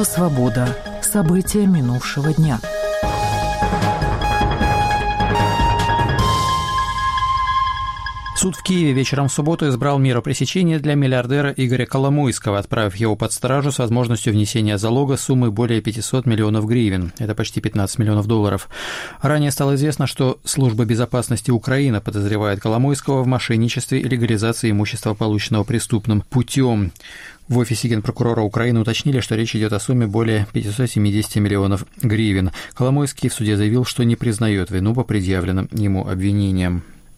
Радио «Свобода». События минувшего дня. Суд в Киеве вечером в субботу избрал меру пресечения для миллиардера Игоря Коломойского, отправив его под стражу с возможностью внесения залога суммы более 500 миллионов гривен. Это почти 15 миллионов долларов. Ранее стало известно, что Служба безопасности Украины подозревает Коломойского в мошенничестве и легализации имущества, полученного преступным путем. В офисе генпрокурора Украины уточнили, что речь идет о сумме более 570 миллионов гривен. Коломойский в суде заявил, что не признает вину по предъявленным ему обвинениям.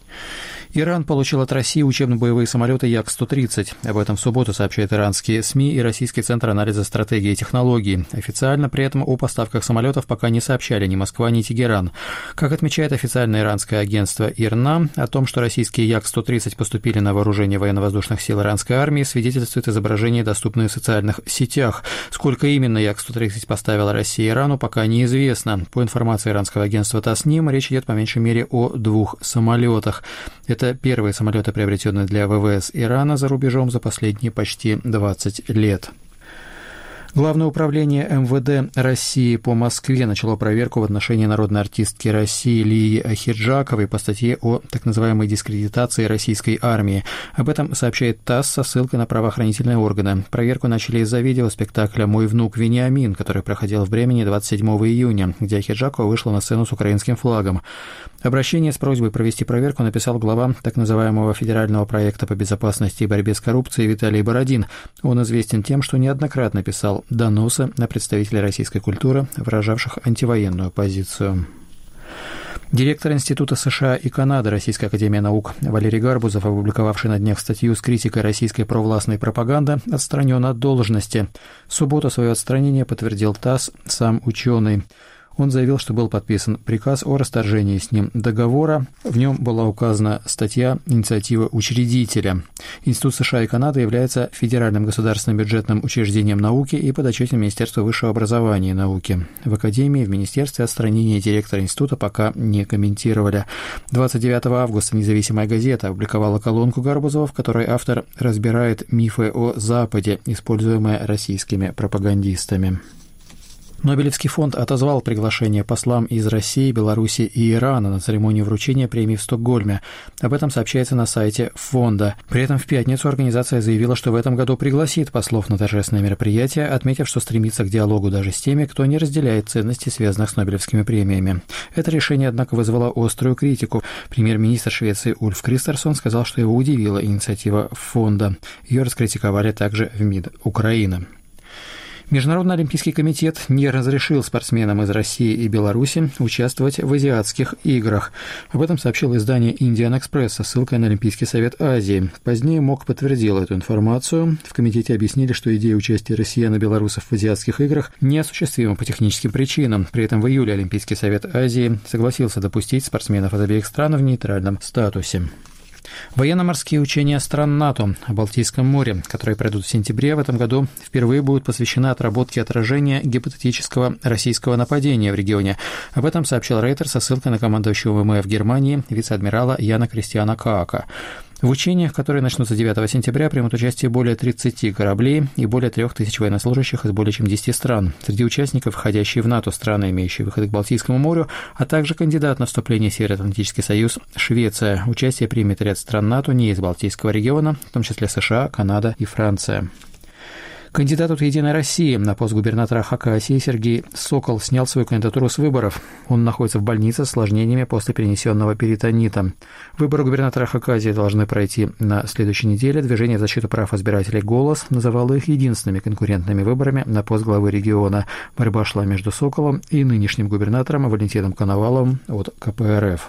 Иран получил от России учебно-боевые самолеты Як-130. Об этом в субботу сообщают иранские СМИ и Российский центр анализа стратегии и технологий. Официально при этом о поставках самолетов пока не сообщали ни Москва, ни Тегеран. Как отмечает официальное иранское агентство ИРНА, о том, что российские Як-130 поступили на вооружение военно-воздушных сил иранской армии, свидетельствует изображение, доступное в социальных сетях. Сколько именно Як-130 поставила Россия Ирану, пока неизвестно. По информации иранского агентства ТАСНИМ, речь идет по меньшей мере о 2 самолетах. Это первые самолеты, приобретенные для ВВС Ирана за рубежом за последние почти 20 лет. Главное управление МВД России по Москве начало проверку в отношении народной артистки России Лии Ахеджаковой по статье о так называемой дискредитации российской армии. Об этом сообщает ТАСС со ссылкой на правоохранительные органы. Проверку начали из-за видеоспектакля «Мой внук Вениамин», который проходил в Бремени 27 июня, где Ахеджакова вышла на сцену с украинским флагом. Обращение с просьбой провести проверку написал глава так называемого федерального проекта по безопасности и борьбе с коррупцией Виталий Бородин. Он известен тем, что неоднократно писал доносы на представителей российской культуры, выражавших антивоенную позицию. Директор Института США и Канады Российской академии наук Валерий Гарбузов, опубликовавший на днях статью с критикой российской провластной пропаганды, отстранен от должности. В субботу свое отстранение подтвердил ТАСС сам ученый. Он заявил, что был подписан приказ о расторжении с ним договора. В нем была указана статья «Инициатива учредителя». Институт США и Канады является федеральным государственным бюджетным учреждением науки и подотчетен Министерству высшего образования и науки. В Академии, в Министерстве отстранение директора института пока не комментировали. 29 августа независимая газета опубликовала колонку Гарбузова, в которой автор разбирает мифы о Западе, используемые российскими пропагандистами. Нобелевский фонд отозвал приглашение послам из России, Беларуси и Ирана на церемонию вручения премии в Стокгольме. Об этом сообщается на сайте фонда. При этом в пятницу организация заявила, что в этом году пригласит послов на торжественное мероприятие, отметив, что стремится к диалогу даже с теми, кто не разделяет ценностей, связанных с Нобелевскими премиями. Это решение, однако, вызвало острую критику. Премьер-министр Швеции Ульф Кристерсон сказал, что его удивила инициатива фонда. Ее раскритиковали также в МИД Украины. Международный олимпийский комитет не разрешил спортсменам из России и Беларуси участвовать в азиатских играх. Об этом сообщило издание «Индиан Экспресс» со ссылкой на Олимпийский совет Азии. Позднее МОК подтвердил эту информацию. В комитете объяснили, что идея участия россиян и белорусов в азиатских играх неосуществима по техническим причинам. При этом в июле Олимпийский совет Азии согласился допустить спортсменов из обеих стран в нейтральном статусе. Военно-морские учения стран НАТО в Балтийском море, которые пройдут в сентябре в этом году, впервые будут посвящены отработке отражения гипотетического российского нападения в регионе. Об этом сообщил Рейтер со ссылкой на командующего ВМФ Германии вице-адмирала Яна Кристиана Каака. В учениях, которые начнутся 9 сентября, примут участие более 30 кораблей и более 3000 военнослужащих из более чем 10 стран. Среди участников входящие в НАТО страны, имеющие выходы к Балтийскому морю, а также кандидат на вступление в Североатлантический союз Швеция. Участие примет ряд стран НАТО не из Балтийского региона, в том числе США, Канада и Франция. Кандидат от «Единой России» на пост губернатора Хакасии Сергей Сокол снял свою кандидатуру с выборов. Он находится в больнице с осложнениями после перенесенного перитонита. Выборы губернатора Хакасии должны пройти на следующей неделе. Движение в защиту прав избирателей «Голос» называло их единственными конкурентными выборами на пост главы региона. Борьба шла между Соколом и нынешним губернатором Валентином Коноваловым от КПРФ.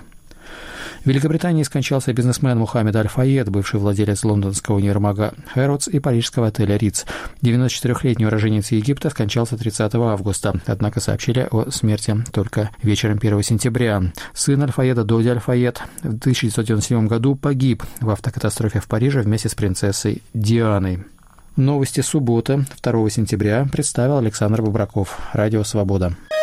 В Великобритании скончался бизнесмен Мухаммед Аль-Фаед, бывший владелец лондонского универмага Хэрротс и парижского отеля Ритц. 94-летний уроженец Египта скончался 30 августа, однако сообщили о смерти только вечером 1 сентября. Сын Аль-Фаеда, Доди Аль-Фаед, в 1997 году погиб в автокатастрофе в Париже вместе с принцессой Дианой. Новости субботы, 2 сентября, представил Александр Бобраков. Радио «Свобода».